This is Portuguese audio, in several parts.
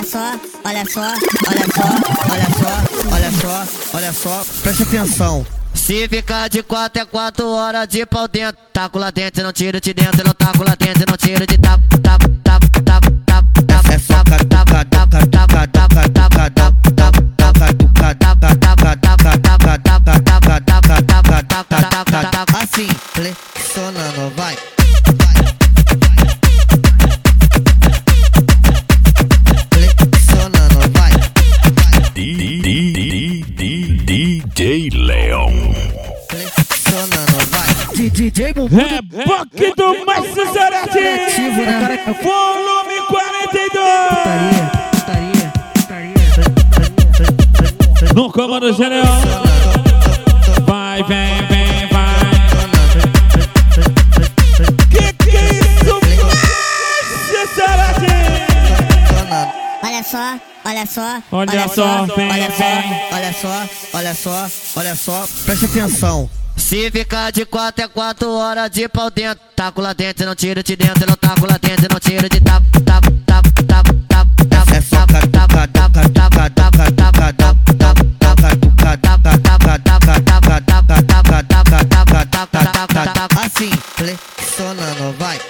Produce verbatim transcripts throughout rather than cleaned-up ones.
só, olha só, olha só, olha só, olha só, olha só, preste atenção. Se ficar de quatro é quatro horas de pau dentro. Taco lá dentro, não tiro de dentro. Não taco lá dentro, não tiro de taco, taco, taco, taco, taco, taco. É só taco, taco, taco, taco, taco, taco, taco, taco, taco. Assim, flexionando, vai. Flexionando, vai. D J Leão. Flexionando, vai. D J Bubu. Reboque do Márcio Zarate. Volume quarenta e dois. Putaria, putaria, putaria. No comando geral. Vai, vem, vem, vai. Que que é isso, Márcio Zarate? Olha só, olha só, Olha só, vem, olha só, vem. olha só, olha só, olha só, preste atenção. Se ficar de quatro é quatro horas de pau dentro. Taco lá dentro, não tiro de dentro. Não taco lá dentro, não tiro de taco, taco, taco, taco, taco, taco. É só taco, taco, taco, taco, taco, taco, taco, taco. Assim, flexionando, vai.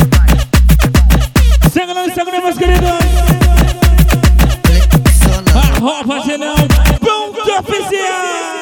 Segue lá no Instagram, meus queridos. Flexionando. Arroba Gelão, ponto oficial.